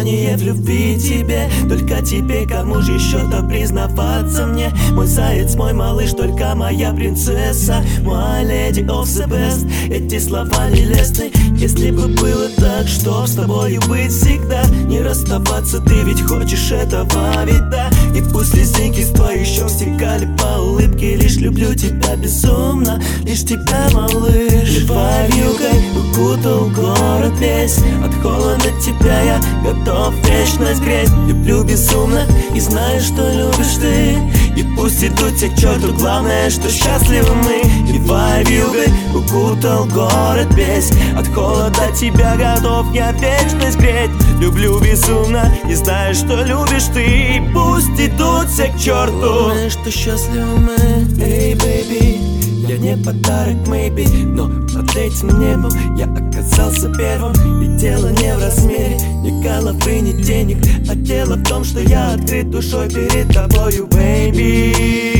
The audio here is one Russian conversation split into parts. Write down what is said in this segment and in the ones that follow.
признание в любви тебе. Только тебе, кому же еще-то признаваться мне? Мой заяц, мой малыш, только моя принцесса, my lady of the best. Эти слова нелестны. Если бы было так, чтоб с тобою быть всегда, не расставаться, ты ведь хочешь этого, ведь да? И пусть слезинки с твоих щек стекали по улыбке, лишь люблю тебя безумно, лишь тебя, малыш. Левой вьюгой укутал город весь, от холода тебя я готов вечность греть. Люблю безумно и знаю, что любишь ты. И пусть идут все к черту, главное, что счастливы мы. Левой вьюгой укутал город весь, от холода тебя готов я вечность греть. Люблю безумно и знаю, что любишь ты. И пусть идут все к черту, главное, что счастливы мы. Эй, бэйби, я не подарок, maybe, но под этим небом я оказался первым. И дело не в размере ни головы, ни денег, а дело в том, что я открыт душой перед тобою, baby.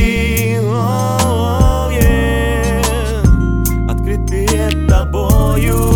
Oh, yeah. Открыт перед тобою.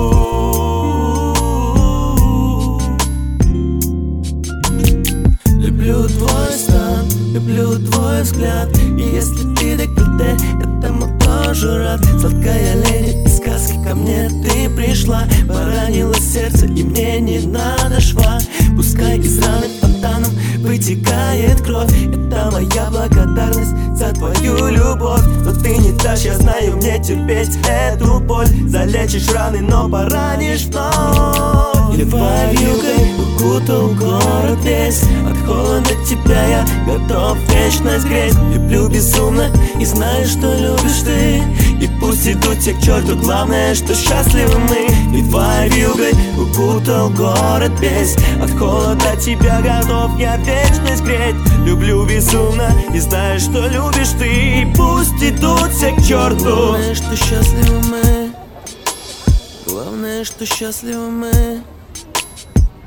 Люблю твой стан, люблю твой взгляд. И если ты декольте, этому тоже рад. Сладкая леди из сказки, ко мне ты пришла. Поранила сердце, и мне не надо шва. Пускай из раны фонтаном вытекает кровь. Это моя благодарность за твою любовь. Но ты не дашь, я знаю, мне терпеть эту боль. Залечишь раны, но поранишь вновь. Левой вьюгой укутал город весь, от холода тебя я готов вечность греть. Люблю безумно и знаю, что любишь ты. И пусть идут все к черту, главное, что счастливы мы. Левой вьюгой укутал город весь, от холода тебя готов я вечность греть. Люблю безумно и знаю, что любишь ты. И пусть идут все к черту, главное, что счастливы мы. Главное, что счастливы мы.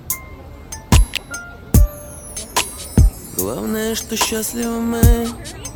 Главное, что счастливы мы.